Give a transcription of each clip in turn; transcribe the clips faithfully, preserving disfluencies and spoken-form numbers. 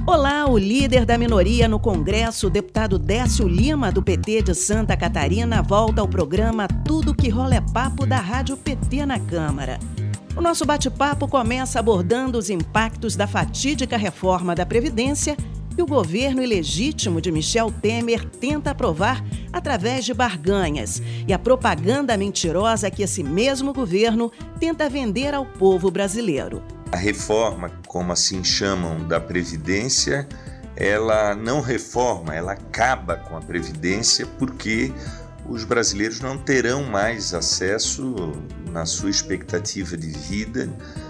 Olá, o líder da minoria no Congresso, o deputado Décio Lima, do P T de Santa Catarina, volta ao programa Tudo que Rola é Papo da Rádio P T na Câmara. O nosso bate-papo começa abordando os impactos da fatídica reforma da Previdência que o governo ilegítimo de Michel Temer tenta aprovar através de barganhas e a propaganda mentirosa que esse mesmo governo tenta vender ao povo brasileiro. A reforma, como assim chamam, da Previdência, ela não reforma, ela acaba com a Previdência porque os brasileiros não terão mais acesso, na sua expectativa de vida,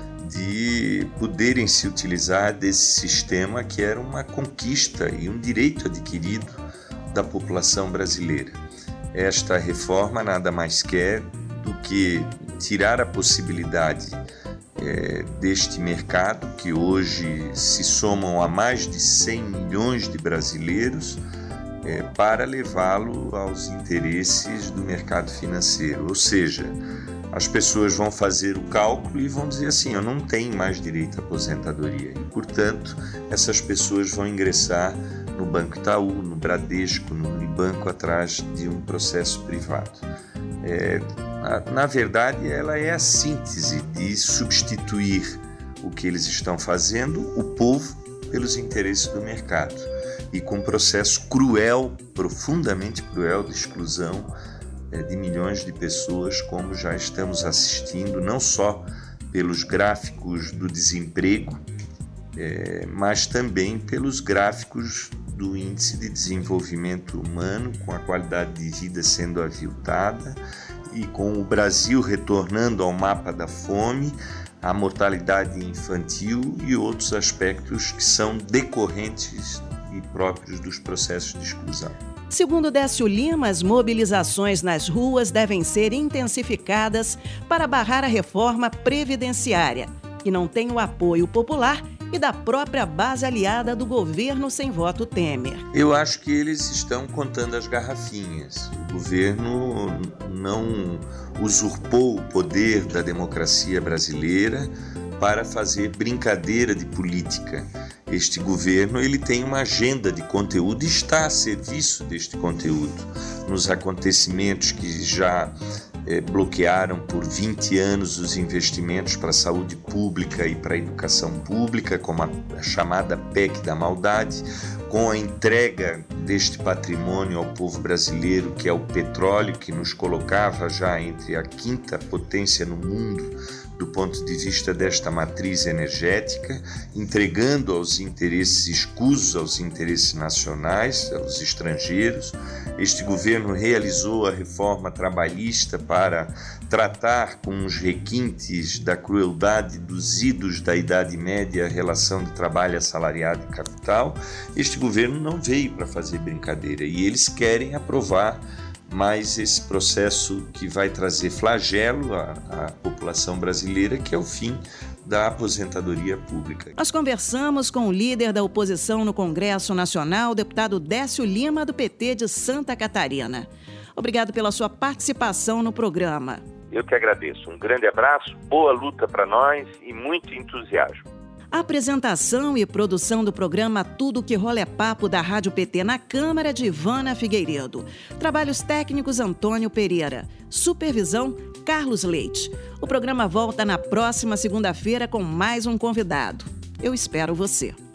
de poderem se utilizar desse sistema que era uma conquista e um direito adquirido da população brasileira. Esta reforma nada mais quer do que tirar a possibilidade É, deste mercado, que hoje se somam a mais de cem milhões de brasileiros, é, para levá-lo aos interesses do mercado financeiro. Ou seja, as pessoas vão fazer o cálculo e vão dizer assim: eu não tenho mais direito à aposentadoria. E, portanto, essas pessoas vão ingressar no Banco Itaú, no Bradesco, no Unibanco, atrás de um processo privado. É, Na verdade, ela é a síntese de substituir o que eles estão fazendo, o povo, pelos interesses do mercado. E com um processo cruel, profundamente cruel, de exclusão de milhões de pessoas, como já estamos assistindo, não só pelos gráficos do desemprego, é, mas também pelos gráficos do Índice de Desenvolvimento Humano, com a qualidade de vida sendo aviltada, e com o Brasil retornando ao mapa da fome, a mortalidade infantil e outros aspectos que são decorrentes e próprios dos processos de exclusão. Segundo Décio Lima, as mobilizações nas ruas devem ser intensificadas para barrar a reforma previdenciária, que não tem o apoio popular e da própria base aliada do governo sem voto Temer. Eu acho que eles estão contando as garrafinhas. O governo não usurpou o poder da democracia brasileira para fazer brincadeira de política. Este governo ele tem uma agenda de conteúdo e está a serviço deste conteúdo. Nos acontecimentos que já eh, bloquearam por vinte anos os investimentos para a saúde pública e para a educação pública, como a, a chamada P E C da maldade, com a entrega deste patrimônio ao povo brasileiro, que é o petróleo, que nos colocava já entre a quinta potência no mundo do ponto de vista desta matriz energética, entregando aos interesses escusos, aos interesses nacionais, aos estrangeiros. Este governo realizou a reforma trabalhista para tratar com os requintes da crueldade dos idos da Idade Média a relação de trabalho assalariado e capital. Este governo não veio para fazer brincadeira e eles querem aprovar mais esse processo que vai trazer flagelo à, à população brasileira, que é o fim da aposentadoria pública. Nós conversamos com o líder da oposição no Congresso Nacional, o deputado Décio Lima, do P T de Santa Catarina. Obrigado pela sua participação no programa. Eu que agradeço. Um grande abraço, boa luta para nós e muito entusiasmo. A apresentação e produção do programa Tudo que Rola é Papo da Rádio P T na Câmara, de Ivana Figueiredo. Trabalhos técnicos Antônio Pereira. Supervisão Carlos Leite. O programa volta na próxima segunda-feira com mais um convidado. Eu espero você.